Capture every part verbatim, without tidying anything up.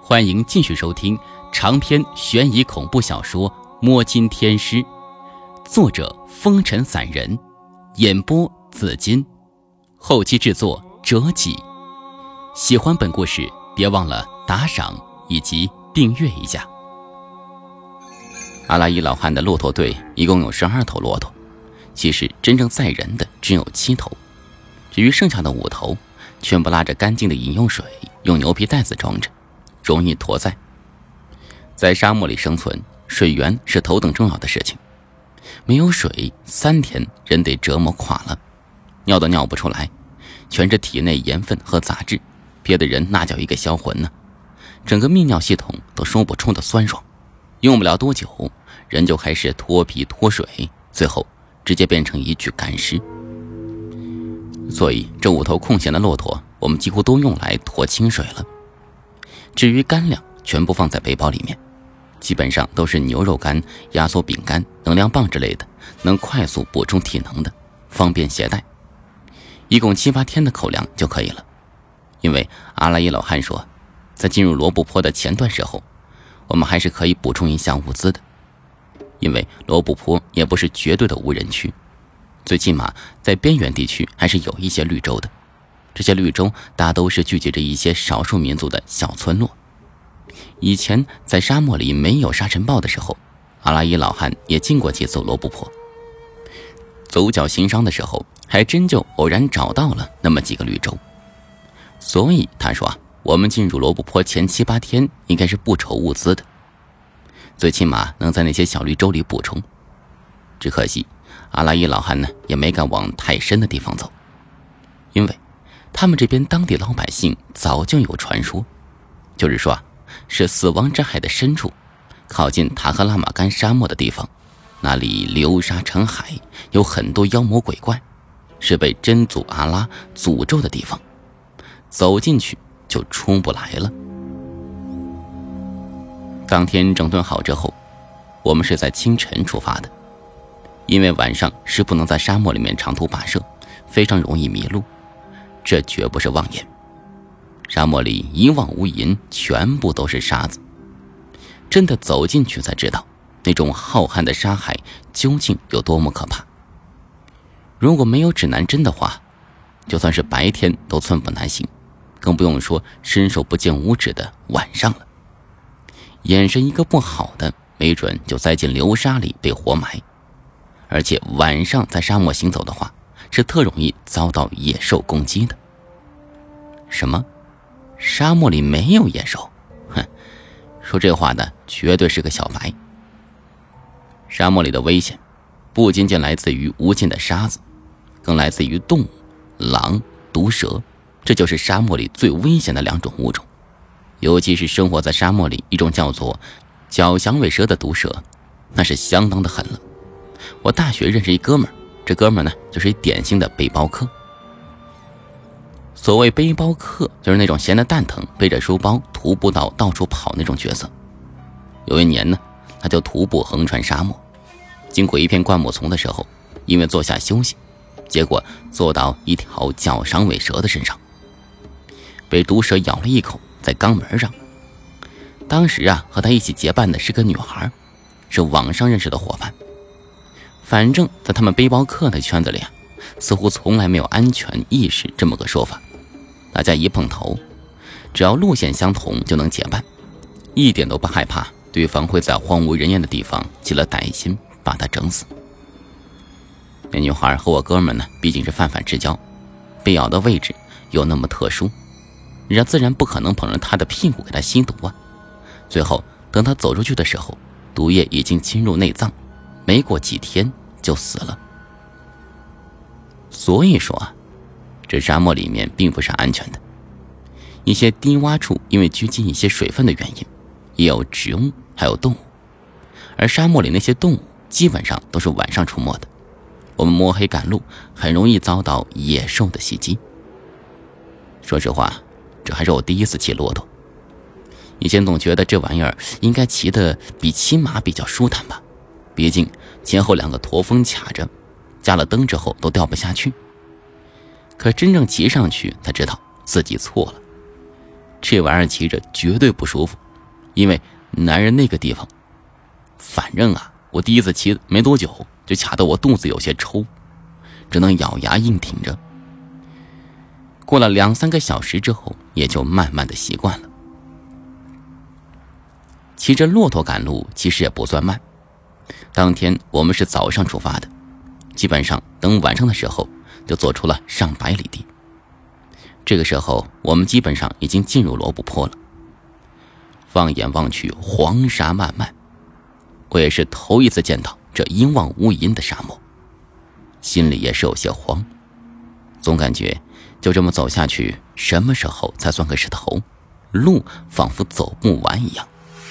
欢迎继续收听长篇悬疑恐怖小说《摸金天师》，作者风尘散人，演播紫金，后期制作折戟。喜欢本故事别忘了打赏以及订阅一下。阿拉伊老汉的骆驼队一共有十二头骆驼，其实真正载人的只有七头，至于剩下的五头全部拉着干净的饮用水，用牛皮袋子装着，容易驮载。在沙漠里生存，水源是头等重要的事情，没有水，三天人得折磨垮了，尿都尿不出来，全是体内盐分和杂质，憋得人那叫一个销魂呢。整个泌尿系统都说不出的酸爽，用不了多久，人就开始脱皮脱水，最后直接变成一具干尸。所以这五头空闲的骆驼，我们几乎都用来驮清水了。至于干粮，全部放在背包里面，基本上都是牛肉干、压缩饼干、能量棒之类的，能快速补充体能的，方便携带。一共七八天的口粮就可以了。因为阿拉伊老汉说，在进入罗布泊的前段时候，我们还是可以补充一下物资的。因为罗布泊也不是绝对的无人区，最起码在边缘地区还是有一些绿洲的。这些绿洲大都是聚集着一些少数民族的小村落。以前在沙漠里没有沙尘暴的时候，阿拉伊老汉也进过几次罗布泊，走脚行商的时候还真就偶然找到了那么几个绿洲。所以他说啊，我们进入罗布泊前七八天应该是不愁物资的，最起码能在那些小绿洲里补充。只可惜阿拉伊老汉呢也没敢往太深的地方走，因为他们这边当地老百姓早就有传说，就是说啊，是死亡之海的深处，靠近塔克拉玛干沙漠的地方，那里流沙成海，有很多妖魔鬼怪，是被真祖阿拉诅咒的地方，走进去就出不来了。当天整顿好之后，我们是在清晨出发的，因为晚上是不能在沙漠里面长途跋涉，非常容易迷路。这绝不是妄言，沙漠里一望无垠，全部都是沙子。真的走进去才知道，那种浩瀚的沙海究竟有多么可怕。如果没有指南针的话，就算是白天都寸步难行，更不用说伸手不见五指的晚上了。眼神一个不好的，没准就栽进流沙里被活埋。而且晚上在沙漠行走的话，是特容易遭到野兽攻击的。什么？沙漠里没有野兽？哼，说这话的绝对是个小白。沙漠里的危险不仅仅来自于无尽的沙子，更来自于动物、狼、毒蛇，这就是沙漠里最危险的两种物种。尤其是生活在沙漠里一种叫做角响尾蛇的毒蛇，那是相当的狠了。我大学认识一哥们儿，这哥们儿呢就是一典型的背包客。所谓背包客，就是那种闲得蛋疼，背着书包徒步到到处跑那种角色。有一年呢，他就徒步横穿沙漠，经过一片灌木丛的时候，因为坐下休息，结果坐到一条角响尾蛇的身上，被毒蛇咬了一口，在肛门上。当时啊，和他一起结伴的是个女孩，是网上认识的伙伴。反正在他们背包客的圈子里啊，似乎从来没有安全意识这么个说法。大家一碰头，只要路线相同就能结伴，一点都不害怕对方会在荒无人烟的地方起了歹心，把他整死。那女孩和我哥们呢，毕竟是泛泛之交，被咬的位置又那么特殊，人家自然不可能捧着他的屁股给他吸毒啊。最后等他走出去的时候，毒液已经侵入内脏，没过几天就死了。所以说啊，这沙漠里面并不是安全的。一些低洼处因为拘禁一些水分的原因，也有植物还有动物，而沙漠里那些动物基本上都是晚上出没的，我们摸黑赶路很容易遭到野兽的袭击。说实话，这还是我第一次骑骆驼，以前总觉得这玩意儿应该骑得比骑马比较舒坦吧，毕竟前后两个驼峰卡着，加了灯之后都掉不下去。可真正骑上去才知道自己错了。 这玩意儿骑着绝对不舒服，因为男人那个地方，反正啊，我第一次骑没多久就卡得我肚子有些抽，只能咬牙硬挺着。过了两三个小时之后，也就慢慢的习惯了。骑着骆驼赶路其实也不算慢，当天我们是早上出发的，基本上等晚上的时候就做出了上百里地。这个时候我们基本上已经进入罗布泊了，放眼望去黄沙漫漫，我也是头一次见到这一望无垠的沙漠，心里也是有些慌，总感觉就这么走下去，什么时候才算个是头？路仿佛走不完一样。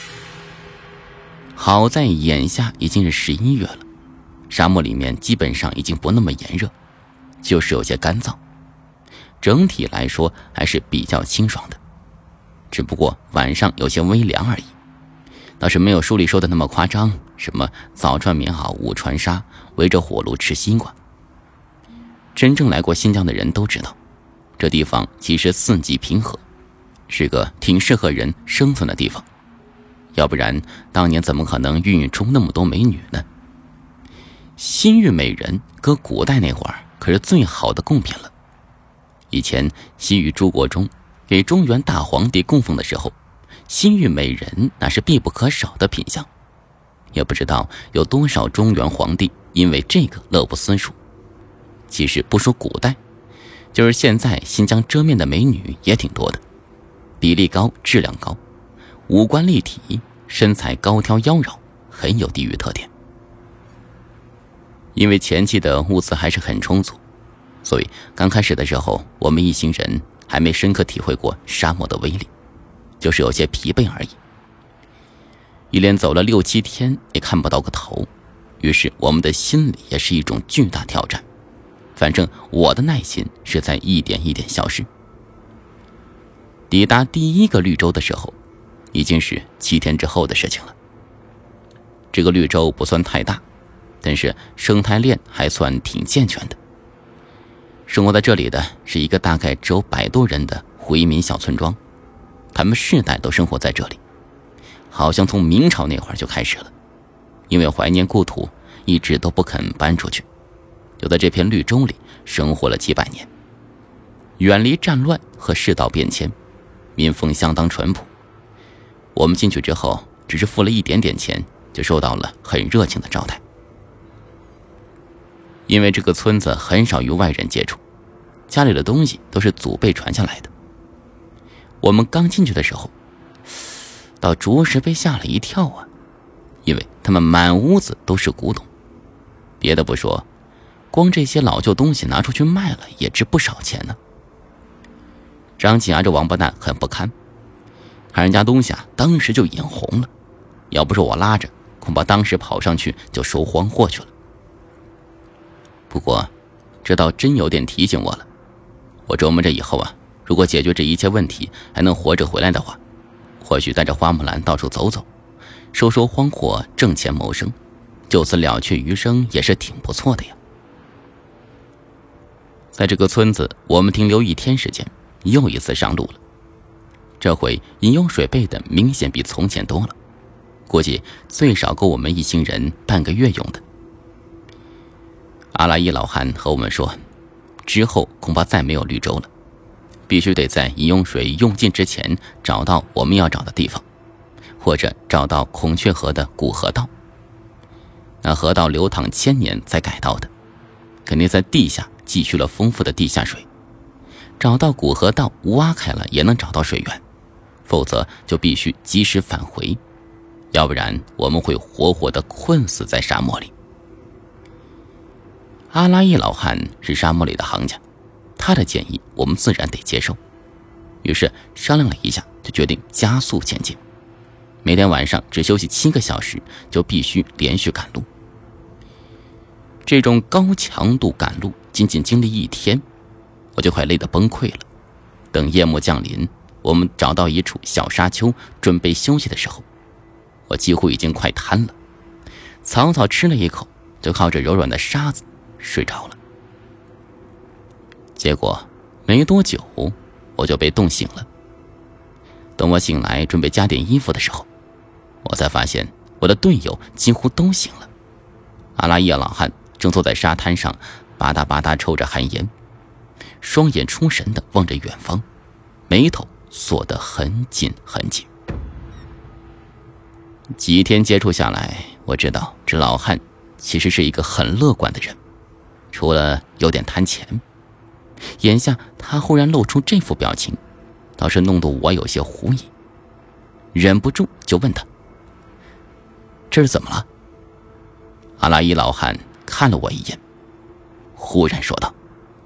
好在眼下已经是十一月了，沙漠里面基本上已经不那么炎热，就是有些干燥，整体来说还是比较清爽的，只不过晚上有些微凉而已，倒是没有书里说的那么夸张，什么早穿棉袄午穿纱，围着火炉吃西瓜。真正来过新疆的人都知道，这地方其实四季平和，是个挺适合人生存的地方，要不然当年怎么可能孕育出那么多美女呢？新玉美人搁古代那会儿可是最好的贡品了。以前西域诸国中给中原大皇帝供奉的时候，新玉美人那是必不可少的品相，也不知道有多少中原皇帝因为这个乐不思蜀。其实不说古代，就是现在新疆遮面的美女也挺多的，比例高，质量高，五官立体，身材高挑妖娆，很有地域特点。因为前期的物资还是很充足，所以刚开始的时候，我们一行人还没深刻体会过沙漠的威力，就是有些疲惫而已。一连走了六七天也看不到个头，于是我们的心里也是一种巨大挑战。反正我的耐心是在一点一点消失。抵达第一个绿洲的时候，已经是七天之后的事情了。这个绿洲不算太大，但是生态链还算挺健全的。生活在这里的是一个大概只有百多人的回民小村庄，他们世代都生活在这里，好像从明朝那会儿就开始了，因为怀念故土，一直都不肯搬出去，就在这片绿洲里生活了几百年，远离战乱和世道变迁，民风相当淳朴。我们进去之后，只是付了一点点钱，就受到了很热情的招待。因为这个村子很少与外人接触，家里的东西都是祖辈传下来的。我们刚进去的时候，倒着实被吓了一跳啊，因为他们满屋子都是古董。别的不说，光这些老旧东西拿出去卖了也值不少钱呢。张启牙这王八蛋很不堪，看人家东西啊，当时就眼红了，要不是我拉着，恐怕当时跑上去就收荒货去了。不过这倒真有点提醒我了，我琢磨着以后啊，如果解决这一切问题还能活着回来的话，或许带着花木兰到处走走，收收荒货，挣钱谋生，就此了却余生也是挺不错的呀。在这个村子我们停留一天时间，又一次上路了。这回饮用水备的明显比从前多了，估计最少够我们一行人半个月用的。阿拉伊老汉和我们说，之后恐怕再没有绿洲了，必须得在饮用水用尽之前找到我们要找的地方，或者找到孔雀河的古河道。那河道流淌千年才改道的，肯定在地下积蓄了丰富的地下水，找到古河道挖开了也能找到水源，否则就必须及时返回，要不然我们会活活地困死在沙漠里。阿拉伊老汉是沙漠里的行家，他的建议我们自然得接受，于是商量了一下，就决定加速前进。每天晚上只休息七个小时，就必须连续赶路。这种高强度赶路仅仅经历一天，我就快累得崩溃了。等夜幕降临，我们找到一处小沙丘准备休息的时候，我几乎已经快瘫了，草草吃了一口，就靠着柔软的沙子睡着了。结果没多久我就被冻醒了。 等我醒来准备加点衣服的时候，我才发现我的队友几乎都醒了。阿拉伊老汉正坐在沙滩上吧嗒吧嗒抽着旱烟，双眼出神地望着远方，眉头锁得很紧很紧。几天接触下来，我知道这老汉其实是一个很乐观的人，除了有点贪钱。眼下他忽然露出这副表情，倒是弄得我有些狐疑，忍不住就问他：这是怎么了？阿拉伊老汉看了我一眼，忽然说道：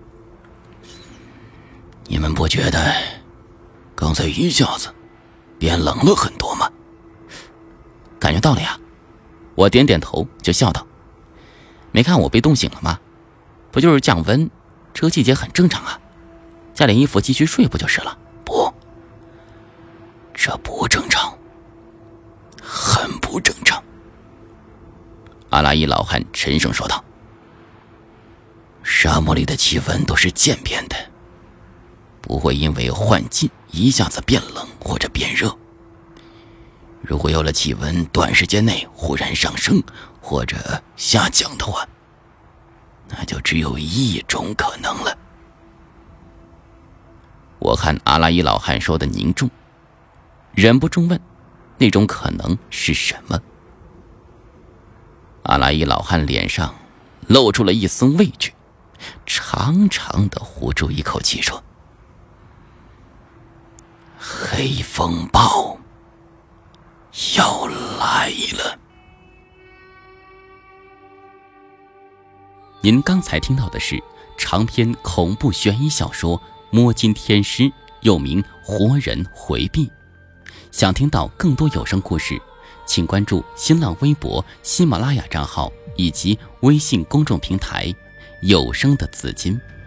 你们不觉得刚才一下子变冷了很多吗？感觉到了呀。我点点头就笑道：没看我被冻醒了吗？不就是降温，这个季节很正常啊，加点衣服继续睡不就是了？不，这不正常，很不正常。阿拉伊老汉沉声说道：沙漠里的气温都是渐变的，不会因为换季一下子变冷或者变热。如果有了气温短时间内忽然上升或者下降的话，那就只有一种可能了。我看阿拉伊老汉说的凝重，忍不住问那种可能是什么。阿拉伊老汉脸上露出了一丝畏惧，长长的呼出一口气说：黑风暴要来了。您刚才听到的是长篇恐怖悬疑小说《摸金天师》，又名《活人回避》。想听到更多有声故事，请关注新浪微博、喜马拉雅账号以及微信公众平台有声的紫金。